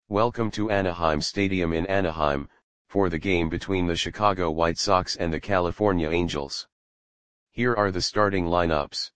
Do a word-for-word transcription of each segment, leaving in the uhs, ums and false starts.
Welcome to Anaheim Stadium in Anaheim, for the game between the Chicago White Sox and the California Angels. Here are the starting lineups.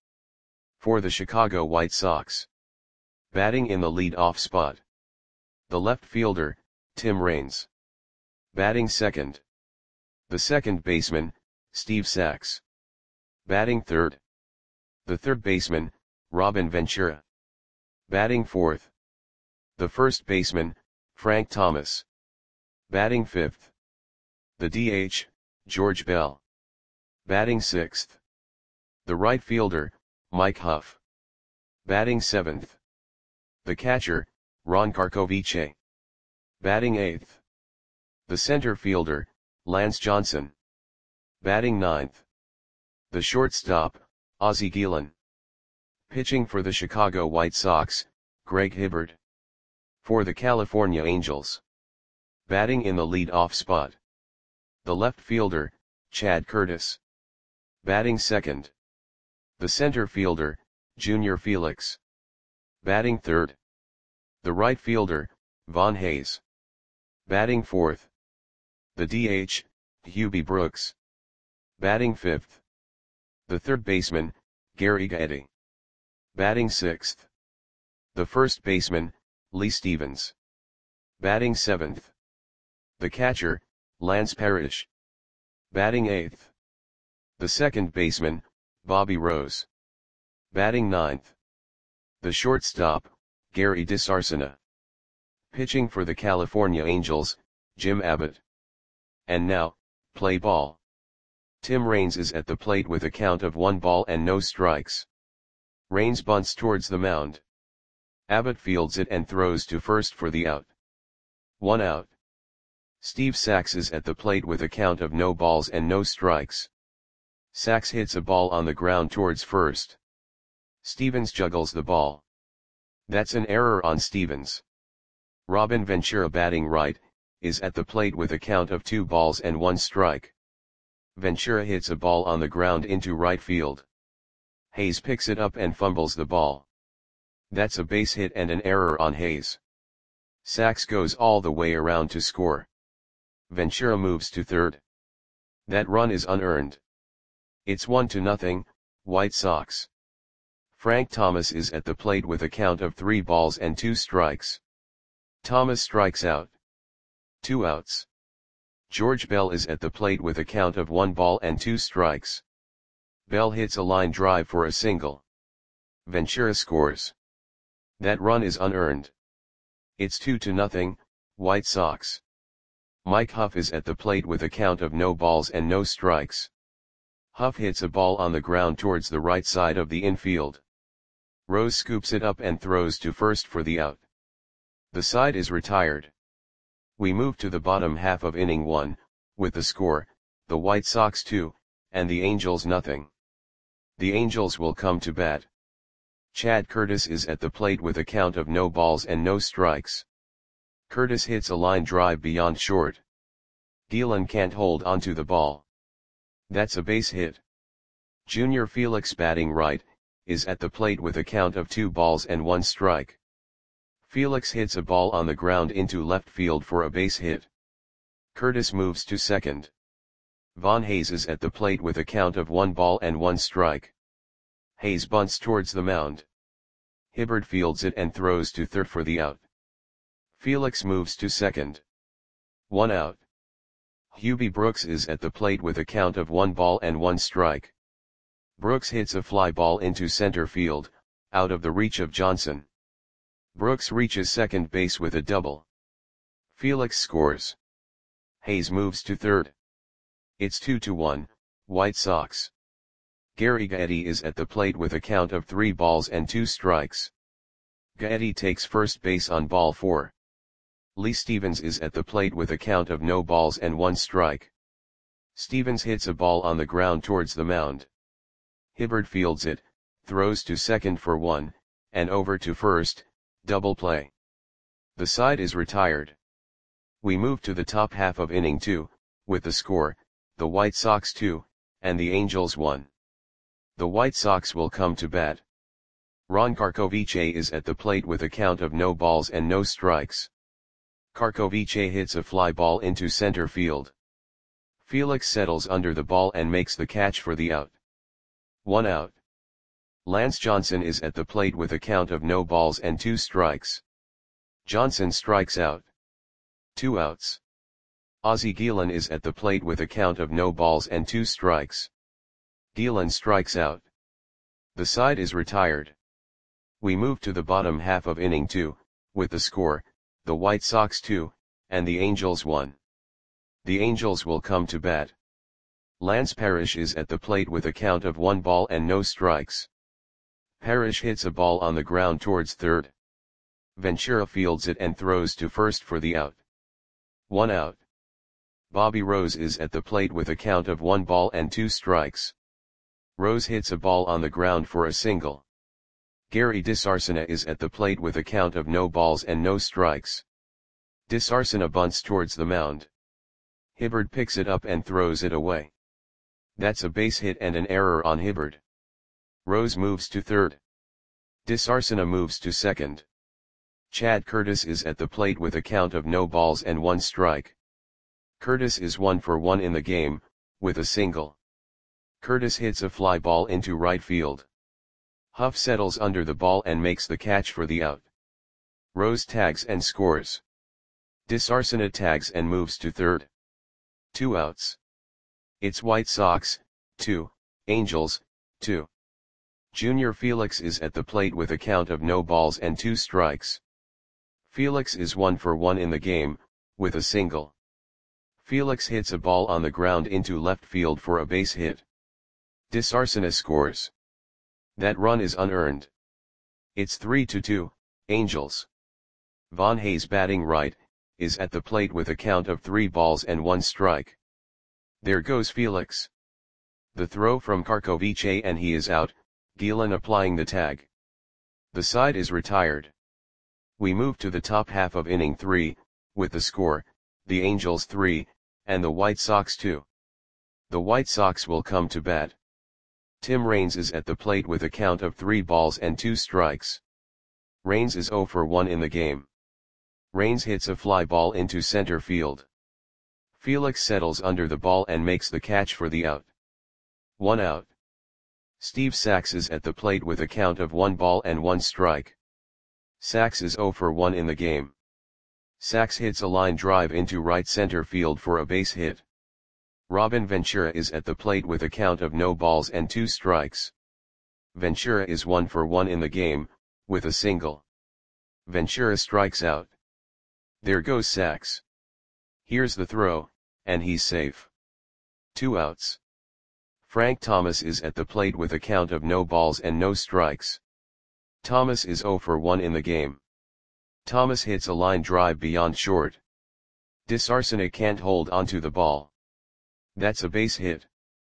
For the Chicago White Sox. Batting in the lead-off spot. The left fielder, Tim Raines. Batting second. The second baseman, Steve Sax. Batting third. The third baseman, Robin Ventura. Batting fourth. The first baseman, Frank Thomas. Batting fifth. The D H, George Bell. Batting sixth. The right fielder, Mike Huff. Batting seventh. The catcher, Ron Karkovice. Batting eighth. The center fielder, Lance Johnson. Batting ninth. The shortstop, Ozzie Guillen. Pitching for the Chicago White Sox, Greg Hibbert. For the California Angels. Batting in the lead-off spot. The left fielder, Chad Curtis. Batting second. The center fielder, Junior Felix. Batting third. The right fielder, Von Hayes. Batting fourth. The D H, Hubie Brooks. Batting fifth. The third baseman, Gary Gaetti. Batting sixth. The first baseman, Lee Stevens. Batting seventh. The catcher, Lance Parrish. Batting eighth. The second baseman, Bobby Rose. Batting ninth. The shortstop, Gary DeSarcina. Pitching for the California Angels, Jim Abbott. And now, play ball. Tim Raines is at the plate with a count of one ball and no strikes. Raines bunts towards the mound. Abbott fields it and throws to first for the out. One out. Steve Sax is at the plate with a count of no balls and no strikes. Sax hits a ball on the ground towards first. Stevens juggles the ball. That's an error on Stevens. Robin Ventura, batting right, is at the plate with a count of two balls and one strike. Ventura hits a ball on the ground into right field. Hayes picks it up and fumbles the ball. That's a base hit and an error on Hayes. Sax goes all the way around to score. Ventura moves to third. That run is unearned. It's one to nothing, White Sox. Frank Thomas is at the plate with a count of three balls and two strikes. Thomas strikes out. Two outs. George Bell is at the plate with a count of one ball and two strikes. Bell hits a line drive for a single. Ventura scores. That run is unearned. It's two to nothing, White Sox. Mike Huff is at the plate with a count of no balls and no strikes. Huff hits a ball on the ground towards the right side of the infield. Rose scoops it up and throws to first for the out. The side is retired. We move to the bottom half of inning one, with the score, the White Sox two, and the Angels nothing. The Angels will come to bat. Chad Curtis is at the plate with a count of no balls and no strikes. Curtis hits a line drive beyond short. Guillen can't hold onto the ball. That's a base hit. Junior Felix, batting right, is at the plate with a count of two balls and one strike. Felix hits a ball on the ground into left field for a base hit. Curtis moves to second. Von Hayes is at the plate with a count of one ball and one strike. Hayes bunts towards the mound. Hibbert fields it and throws to third for the out. Felix moves to second. One out. Hubie Brooks is at the plate with a count of one ball and one strike. Brooks hits a fly ball into center field, out of the reach of Johnson. Brooks reaches second base with a double. Felix scores. Hayes moves to third. It's two to one, White Sox. Gary Gaetti is at the plate with a count of three balls and two strikes. Gaetti takes first base on ball four. Lee Stevens is at the plate with a count of no balls and one strike. Stevens hits a ball on the ground towards the mound. Hibbert fields it, throws to second for one, and over to first, double play. The side is retired. We move to the top half of inning two, with the score, the White Sox two, and the Angels one. The White Sox will come to bat. Ron Karkovice is at the plate with a count of no balls and no strikes. Karkovice hits a fly ball into center field. Felix settles under the ball and makes the catch for the out. One out. Lance Johnson is at the plate with a count of no balls and two strikes. Johnson strikes out. Two outs. Ozzie Guillen is at the plate with a count of no balls and two strikes. Guillen strikes out. The side is retired. We move to the bottom half of inning two, with the score, the White Sox two, and the Angels one. The Angels will come to bat. Lance Parrish is at the plate with a count of one ball and no strikes. Parrish hits a ball on the ground towards third. Ventura fields it and throws to first for the out. One out. Bobby Rose is at the plate with a count of one ball and two strikes. Rose hits a ball on the ground for a single. Gary DeSarcina is at the plate with a count of no balls and no strikes. DeSarcina bunts towards the mound. Hibbard picks it up and throws it away. That's a base hit and an error on Hibbard. Rose moves to third. DeSarcina moves to second. Chad Curtis is at the plate with a count of no balls and one strike. Curtis is one for one in the game, with a single. Curtis hits a fly ball into right field. Huff settles under the ball and makes the catch for the out. Rose tags and scores. DeSarcina tags and moves to third. Two outs. It's White Sox, two, Angels, two. Junior Felix is at the plate with a count of no balls and two strikes. Felix is one for one in the game, with a single. Felix hits a ball on the ground into left field for a base hit. DeSarcina scores. That run is unearned. It's three to two, Angels. Von Hayes, batting right, is at the plate with a count of three balls and one strike. There goes Felix. The throw from Karkovice and he is out, Guillen applying the tag. The side is retired. We move to the top half of inning three, with the score, the Angels three, and the White Sox two. The White Sox will come to bat. Tim Raines is at the plate with a count of three balls and two strikes. Raines is zero for one in the game. Raines hits a fly ball into center field. Felix settles under the ball and makes the catch for the out. One out. Steve Sax is at the plate with a count of one ball and one strike. Sax is zero for one in the game. Sax hits a line drive into right center field for a base hit. Robin Ventura is at the plate with a count of no balls and two strikes. Ventura is one for one in the game, with a single. Ventura strikes out. There goes Sax. Here's the throw, and he's safe. Two outs. Frank Thomas is at the plate with a count of no balls and no strikes. Thomas is zero for one in the game. Thomas hits a line drive beyond short. DeSarcina can't hold onto the ball. That's a base hit.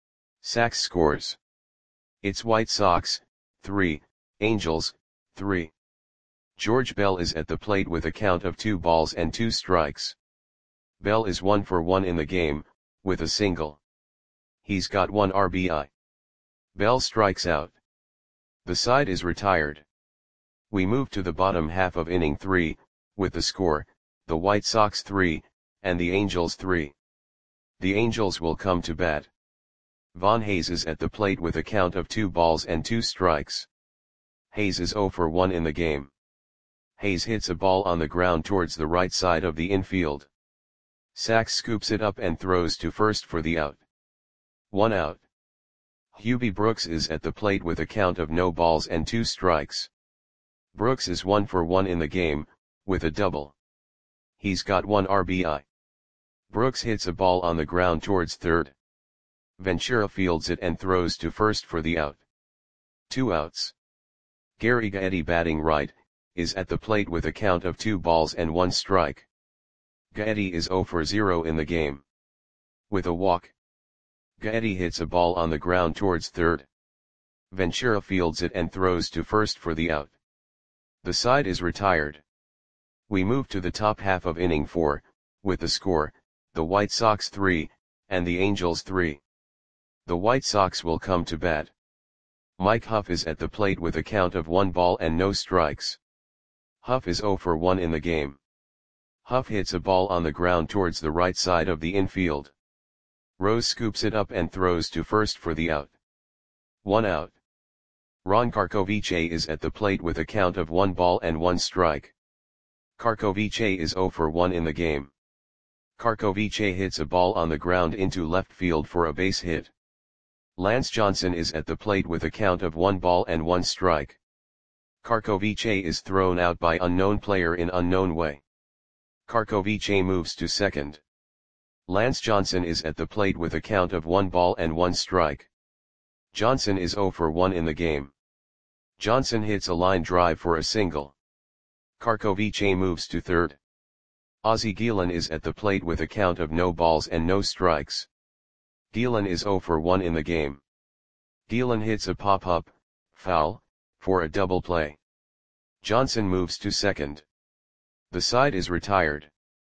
Sax scores. It's White Sox, three, Angels, three. George Bell is at the plate with a count of two balls and two strikes. Bell is one for one in the game, with a single. He's got one R B I. Bell strikes out. The side is retired. We move to the bottom half of inning three, with the score, the White Sox three, and the Angels three. The Angels will come to bat. Von Hayes is at the plate with a count of two balls and two strikes. Hayes is zero for one in the game. Hayes hits a ball on the ground towards the right side of the infield. Sax scoops it up and throws to first for the out. One out. Hubie Brooks is at the plate with a count of no balls and two strikes. Brooks is one for one in the game, with a double. He's got one R B I. Brooks hits a ball on the ground towards third. Ventura fields it and throws to first for the out. Two outs. Gary Gaetti, batting right, is at the plate with a count of two balls and one strike. Gaetti is zero for zero in the game. With a walk. Gaetti hits a ball on the ground towards third. Ventura fields it and throws to first for the out. The side is retired. We move to the top half of inning four, with the score, the White Sox three, and the Angels three. The White Sox will come to bat. Mike Huff is at the plate with a count of one ball and no strikes. Huff is zero for one in the game. Huff hits a ball on the ground towards the right side of the infield. Rose scoops it up and throws to first for the out. One out. Ron Karkovice is at the plate with a count of one ball and one strike. Karkovice is zero for one in the game. Karkovice hits a ball on the ground into left field for a base hit. Lance Johnson is at the plate with a count of one ball and one strike. Karkovice is thrown out by unknown player in unknown way. Karkovice moves to second. Lance Johnson is at the plate with a count of one ball and one strike. Johnson is zero for one in the game. Johnson hits a line drive for a single. Karkovice moves to third. Ozzie Guillen is at the plate with a count of no balls and no strikes. Guillen is zero for one in the game. Guillen hits a pop-up, foul, for a double play. Johnson moves to second. The side is retired.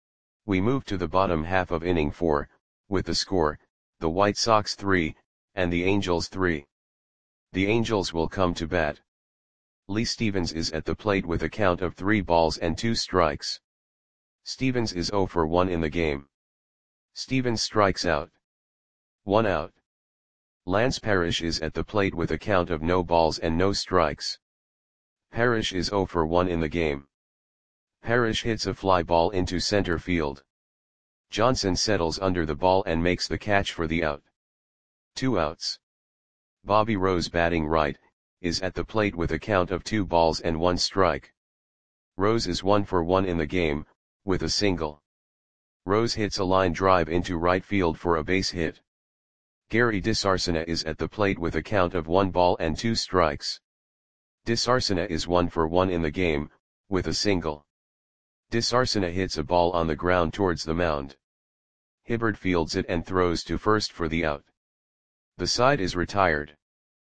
We move to the bottom half of inning four, with the score, the White Sox three, and the Angels three. The Angels will come to bat. Lee Stevens is at the plate with a count of three balls and two strikes. Stevens is zero for one in the game. Stevens strikes out. One out. Lance Parrish is at the plate with a count of no balls and no strikes. Parrish is zero for one in the game. Parrish hits a fly ball into center field. Johnson settles under the ball and makes the catch for the out. Two outs. Bobby Rose, batting right, is at the plate with a count of two balls and one strike. Rose is one for one in the game, with a single. Rose hits a line drive into right field for a base hit. Gary DeSarcina is at the plate with a count of one ball and two strikes. DeSarcina is one for one in the game, with a single. DeSarcina hits a ball on the ground towards the mound. Hibbert fields it and throws to first for the out. The side is retired.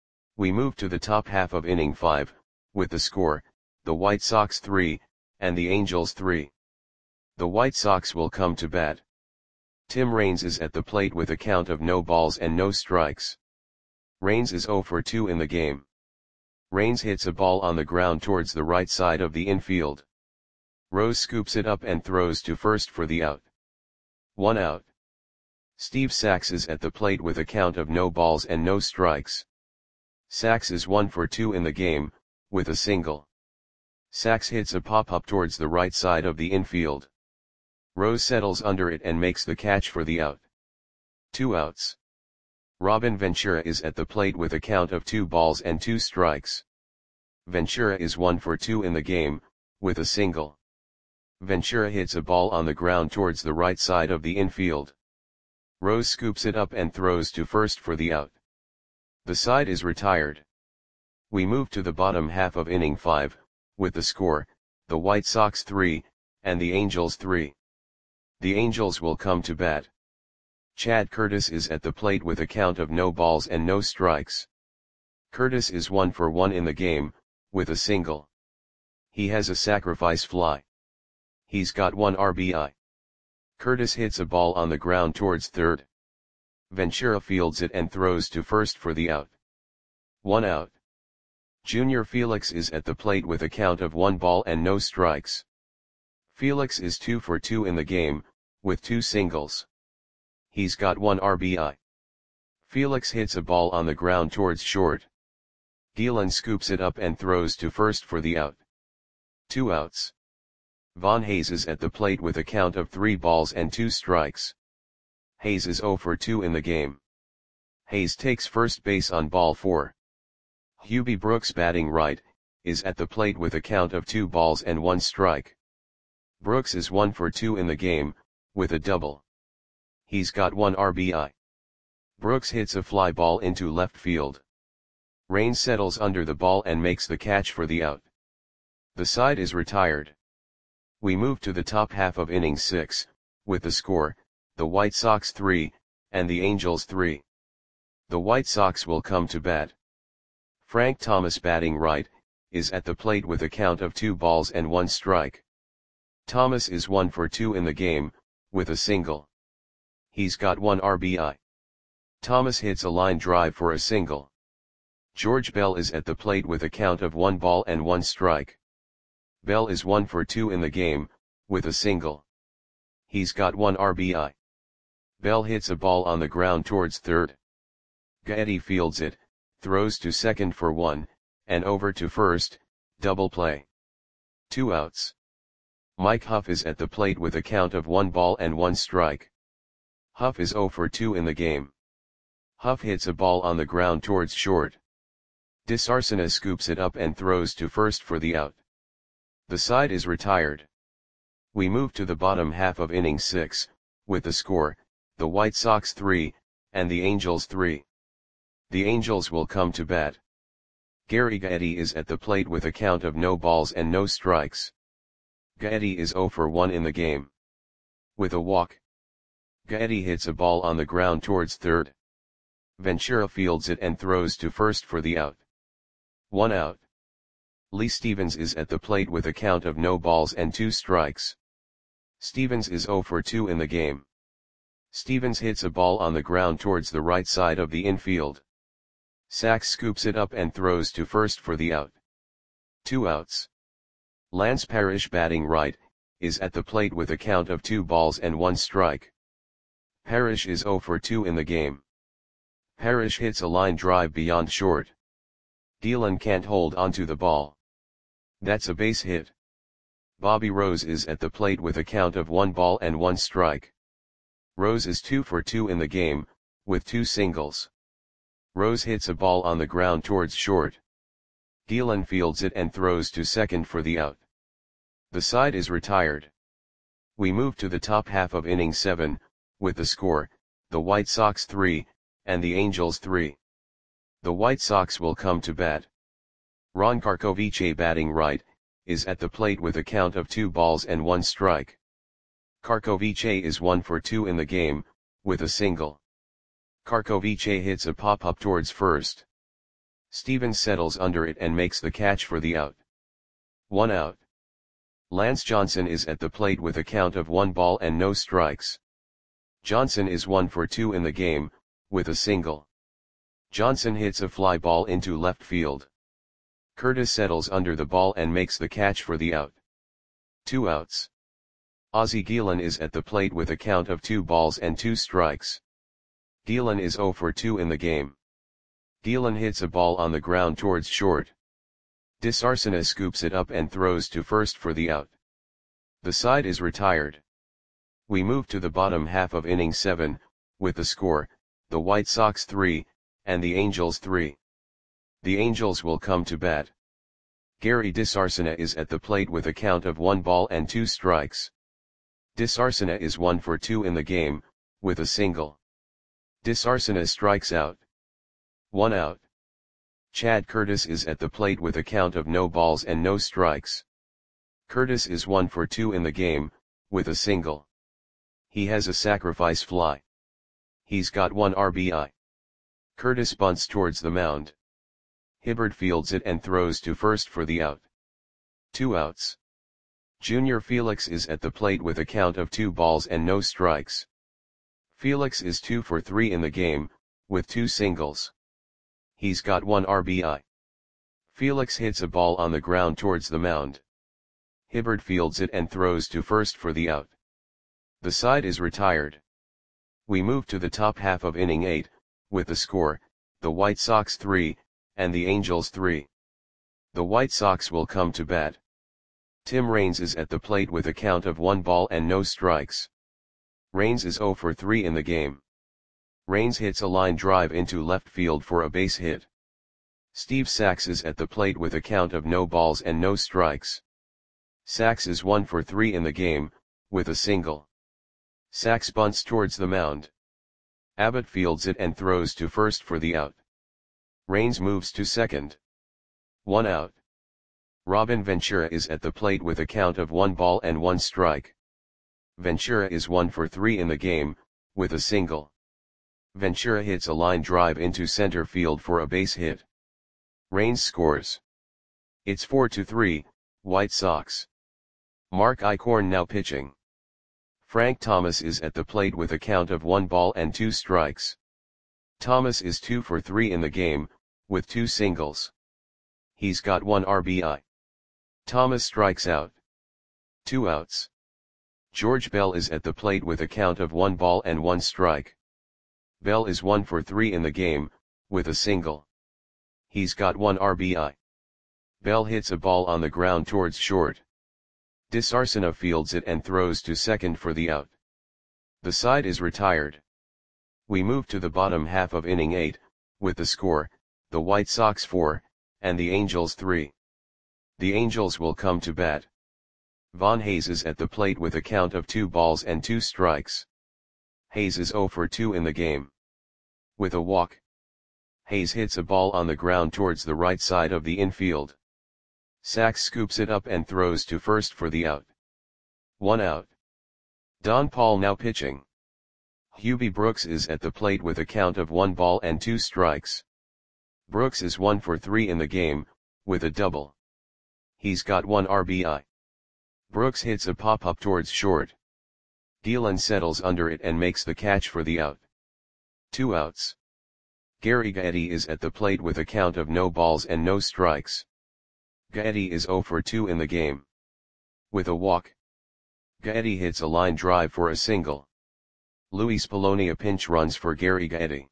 We move to the top half of inning five, with the score, the White Sox three, and the Angels three. The White Sox will come to bat. Tim Raines is at the plate with a count of no balls and no strikes. Raines is zero for two in the game. Raines hits a ball on the ground towards the right side of the infield. Rose scoops it up and throws to first for the out. One out. Steve Sax is at the plate with a count of no balls and no strikes. Sax is one for two in the game, with a single. Sax hits a pop-up towards the right side of the infield. Rose settles under it and makes the catch for the out. Two outs. Robin Ventura is at the plate with a count of two balls and two strikes. Ventura is one for two in the game, with a single. Ventura hits a ball on the ground towards the right side of the infield. Rose scoops it up and throws to first for the out. The side is retired. We move to the bottom half of inning five, with the score, the White Sox three, and the Angels three. The Angels will come to bat. Chad Curtis is at the plate with a count of no balls and no strikes. Curtis is one for one in the game, with a single. He has a sacrifice fly. He's got one R B I. Curtis hits a ball on the ground towards third. Ventura fields it and throws to first for the out. One out. Junior Felix is at the plate with a count of one ball and no strikes. Felix is two for two in the game, with two singles. He's got one R B I. Felix hits a ball on the ground towards short. Guillen scoops it up and throws to first for the out. Two outs. Von Hayes is at the plate with a count of three balls and two strikes. Hayes is zero for two in the game. Hayes takes first base on ball four. Hubie Brooks, batting right, is at the plate with a count of two balls and one strike. Brooks is one for two in the game, with a double. He's got one R B I. Brooks hits a fly ball into left field. Raines settles under the ball and makes the catch for the out. The side is retired. We move to the top half of inning six, with the score, the White Sox three, and the Angels three. The White Sox will come to bat. Frank Thomas, batting right, is at the plate with a count of two balls and one strike. Thomas is one for two in the game, with a single. He's got one R B I. Thomas hits a line drive for a single. George Bell is at the plate with a count of one ball and one strike. Bell is one for two in the game, with a single. He's got one R B I. Bell hits a ball on the ground towards third. Gaetti fields it, throws to second for one, and over to first, double play. Two outs. Mike Huff is at the plate with a count of one ball and one strike. Huff is oh for two in the game. Huff hits a ball on the ground towards short. DeSarcina scoops it up and throws to first for the out. The side is retired. We move to the bottom half of inning six, with the score, the White Sox three, and the Angels three. The Angels will come to bat. Gary Gaetti is at the plate with a count of no balls and no strikes. Gaetti is oh for one in the game. With a walk. Gaetti hits a ball on the ground towards third. Ventura fields it and throws to first for the out. One out. Lee Stevens is at the plate with a count of no balls and two strikes. Stevens is oh for two in the game. Stevens hits a ball on the ground towards the right side of the infield. Sachs scoops it up and throws to first for the out. Two outs. Lance Parrish, batting right, is at the plate with a count of two balls and one strike. Parrish is oh for two in the game. Parrish hits a line drive beyond short. Dillon can't hold onto the ball. That's a base hit. Bobby Rose is at the plate with a count of one ball and one strike. Rose is two for two in the game, with two singles. Rose hits a ball on the ground towards short. Dillon fields it and throws to second for the out. The side is retired. We move to the top half of inning seven, with the score, the White Sox three, and the Angels three. The White Sox will come to bat. Ron Karkovice, batting right, is at the plate with a count of two balls and one strike. Karkovice is one for two in the game, with a single. Karkovice hits a pop-up towards first. Stevens settles under it and makes the catch for the out. One out. Lance Johnson is at the plate with a count of one ball and no strikes. Johnson is one for two in the game, with a single. Johnson hits a fly ball into left field. Curtis settles under the ball and makes the catch for the out. Two outs. Ozzie Guillen is at the plate with a count of two balls and two strikes. Guillen is oh for two in the game. Guillen hits a ball on the ground towards short. DeSarcina scoops it up and throws to first for the out. The side is retired. We move to the bottom half of inning seven, with the score, the White Sox three, and the Angels three. The Angels will come to bat. Gary DeSarcina is at the plate with a count of one ball and two strikes. DeSarcina is one for two in the game, with a single. DeSarcina strikes out. One out. Chad Curtis is at the plate with a count of no balls and no strikes. Curtis is one for two in the game, with a single. He has a sacrifice fly. He's got one R B I. Curtis bunts towards the mound. Hibbert fields it and throws to first for the out. Two outs. Junior Felix is at the plate with a count of two balls and no strikes. Felix is two for three in the game, with two singles. He's got one R B I. Felix hits a ball on the ground towards the mound. Hibbert fields it and throws to first for the out. The side is retired. We move to the top half of inning eight, with the score, the White Sox three, and the Angels three. The White Sox will come to bat. Tim Raines is at the plate with a count of one ball and no strikes. Raines is oh for three in the game. Raines hits a line drive into left field for a base hit. Steve Sachs is at the plate with a count of no balls and no strikes. Sachs is one for three in the game, with a single. Sachs bunts towards the mound. Abbott fields it and throws to first for the out. Raines moves to second. One out. Robin Ventura is at the plate with a count of one ball and one strike. Ventura is one for three in the game, with a single. Ventura hits a line drive into center field for a base hit. Raines scores. It's four to three, White Sox. Mark Eichhorn now pitching. Frank Thomas is at the plate with a count of one ball and two strikes. Thomas is two for three in the game, with two singles. He's got one R B I. Thomas strikes out. Two outs. George Bell is at the plate with a count of one ball and one strike. Bell is one for three in the game, with a single. He's got one R B I. Bell hits a ball on the ground towards short. DeSarcina fields it and throws to second for the out. The side is retired. We move to the bottom half of inning eight, with the score, the White Sox four, and the Angels three. The Angels will come to bat. Von Hayes is at the plate with a count of two balls and two strikes. Hayes is zero for two in the game. With a walk. Hayes hits a ball on the ground towards the right side of the infield. Sachs scoops it up and throws to first for the out. One out. Don Paul now pitching. Hubie Brooks is at the plate with a count of one ball and two strikes. Brooks is one for three in the game, with a double. He's got one R B I. Brooks hits a pop-up towards short. Gielan settles under it and makes the catch for the out. Two outs. Gary Gaetti is at the plate with a count of no balls and no strikes. Gaetti is zero for two in the game. With a walk. Gaetti hits a line drive for a single. Luis Polonia pinch runs for Gary Gaetti.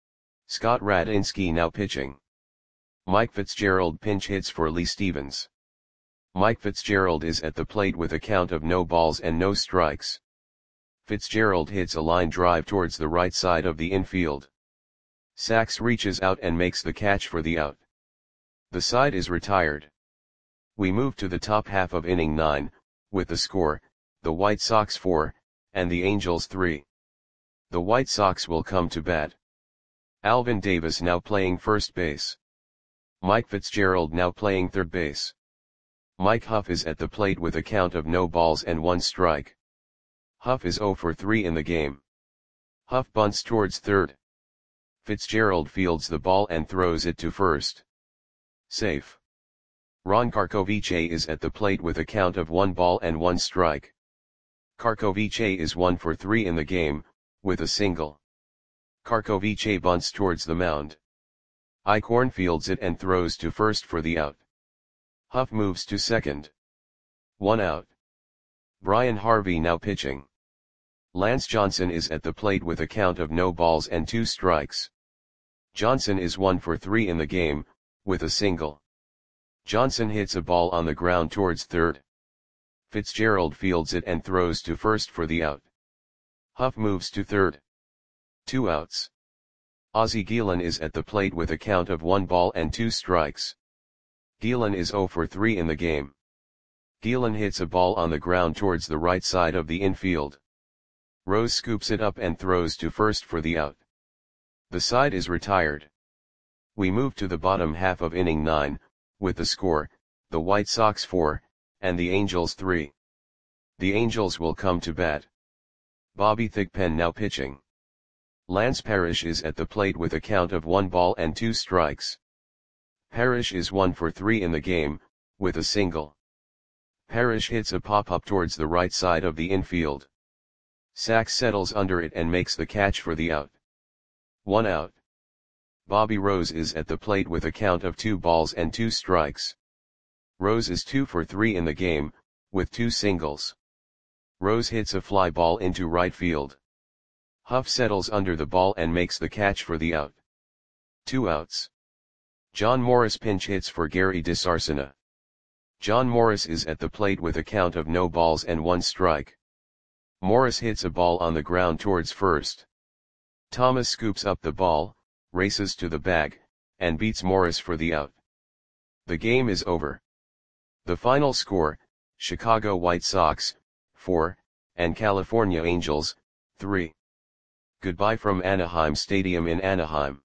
Scott Radinsky now pitching. Mike Fitzgerald pinch hits for Lee Stevens. Mike Fitzgerald is at the plate with a count of no balls and no strikes. Fitzgerald hits a line drive towards the right side of the infield. Sachs reaches out and makes the catch for the out. The side is retired. We move to the top half of inning nine, with the score, the White Sox four, and the Angels three. The White Sox will come to bat. Alvin Davis now playing first base. Mike Fitzgerald now playing third base. Mike Huff is at the plate with a count of no balls and one strike. Huff is zero for three in the game. Huff bunts towards third. Fitzgerald fields the ball and throws it to first. Safe. Ron Karkovice is at the plate with a count of one ball and one strike. Karkovice is one for three in the game, with a single. Karkovice bunts towards the mound. Eichhorn fields it and throws to first for the out. Huff moves to second. One out. Brian Harvey now pitching. Lance Johnson is at the plate with a count of no balls and two strikes. Johnson is one for three in the game, with a single. Johnson hits a ball on the ground towards third. Fitzgerald fields it and throws to first for the out. Huff moves to third. Two outs. Ozzie Gielan is at the plate with a count of one ball and two strikes. Gielan is zero for three in the game. Gielan hits a ball on the ground towards the right side of the infield. Rose scoops it up and throws to first for the out. The side is retired. We move to the bottom half of inning nine, with the score, the White Sox four, and the Angels three. The Angels will come to bat. Bobby Thigpen now pitching. Lance Parrish is at the plate with a count of one ball and two strikes. Parrish is one for three in the game, with a single. Parrish hits a pop-up towards the right side of the infield. Sachs settles under it and makes the catch for the out. One out. Bobby Rose is at the plate with a count of two balls and two strikes. Rose is two for three in the game, with two singles. Rose hits a fly ball into right field. Huff settles under the ball and makes the catch for the out. Two outs. John Morris pinch hits for Gary DeSarcina. John Morris is at the plate with a count of no balls and one strike. Morris hits a ball on the ground towards first. Thomas scoops up the ball, races to the bag, and beats Morris for the out. The game is over. The final score, Chicago White Sox, four, and California Angels, three. Goodbye from Anaheim Stadium in Anaheim.